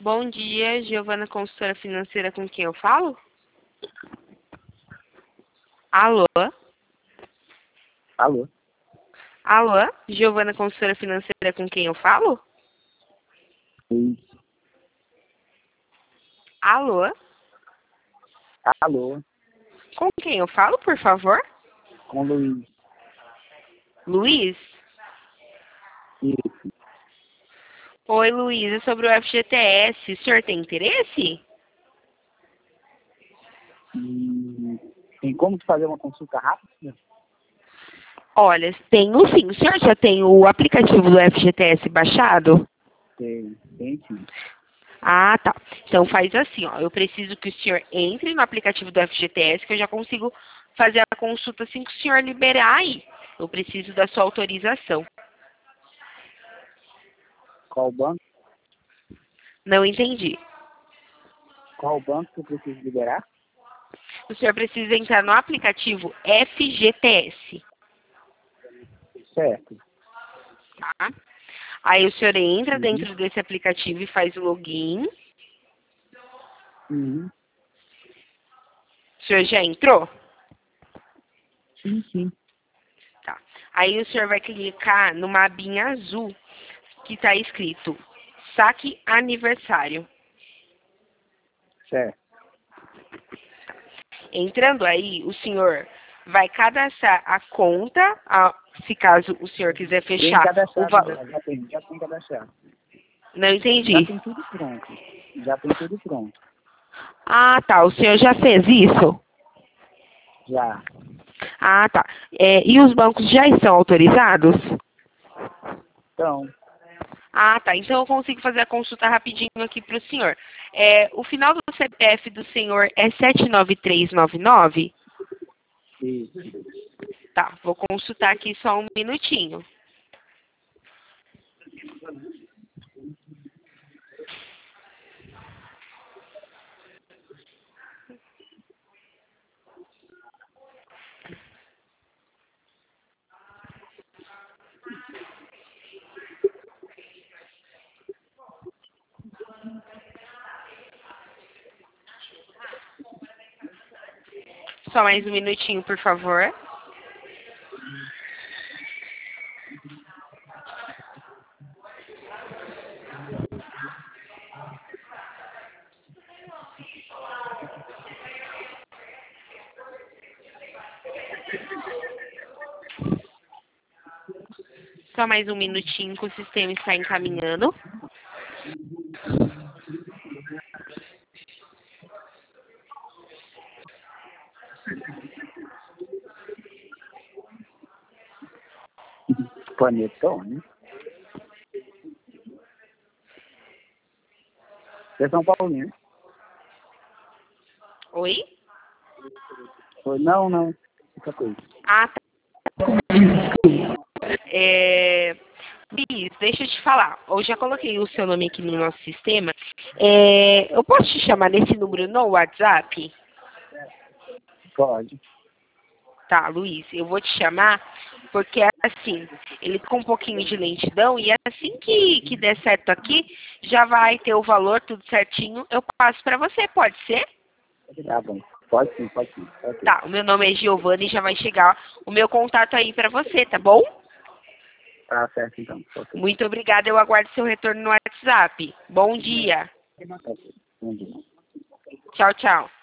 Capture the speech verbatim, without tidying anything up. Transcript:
Bom dia, Giovana, consultora financeira, com quem eu falo? Alô? Alô? Alô? Giovana, consultora financeira, com quem eu falo? Luiz. Alô? Alô? Com quem eu falo, por favor? Com Luiz. Luiz? Isso. Oi, Luiz, é sobre o F G T S. O senhor tem interesse? Hum, tem como tu fazer uma consulta rápida? Olha, tenho sim. O senhor já tem o aplicativo do F G T S baixado? Tem, tem sim. Ah, tá. Então faz assim, ó. Eu preciso que o senhor entre no aplicativo do F G T S, que eu já consigo fazer a consulta assim que o senhor liberar aí. Eu preciso da sua autorização. Qual banco? Não entendi. Qual banco tu precisa liberar? O senhor precisa entrar no aplicativo F G T S, Certo. tá? Aí o senhor entra Uhum. dentro desse aplicativo e faz o login. Uhum. O senhor já entrou? Sim, sim. Tá. Aí o senhor vai clicar numa abinha azul que está escrito Saque Aniversário. Certo. Entrando aí, o senhor vai cadastrar a conta, a- se caso o senhor quiser Tem fechar o cadastrado valor. já, já tem, já tem cadastrado. Não Já entendi. tem tudo pronto. Já tem tudo pronto. Ah, tá. O senhor já fez isso? Já. Ah, tá. É, e os bancos já estão autorizados? Então, Ah, tá. Então eu consigo fazer a consulta rapidinho aqui para o senhor. É, o final do C P F do senhor é sete nove três nove nove? isso. Tá, vou consultar aqui só um minutinho. Só mais um minutinho, por favor. Só mais um minutinho que o sistema está encaminhando. Panetone. Você é São Paulino? Oi? Oi, não, não. Fica coisa. Ah, tá. É... Bis, deixa eu te falar. Eu já coloquei o seu nome aqui no nosso sistema. É... Eu posso te chamar nesse número no WhatsApp? Pode. Tá, Luiz, eu vou te chamar porque, assim, ele com um pouquinho de lentidão e assim que, que der certo aqui, já vai ter o valor, tudo certinho, eu passo pra você, pode ser? Tá bom. Pode sim, pode sim. Ok. Tá, o meu nome é Giovana e já vai chegar o meu contato aí pra você, tá bom? Tá certo então. Ok. Muito obrigada, eu aguardo seu retorno no WhatsApp. Bom dia. Ok. Bom dia. Tchau, tchau.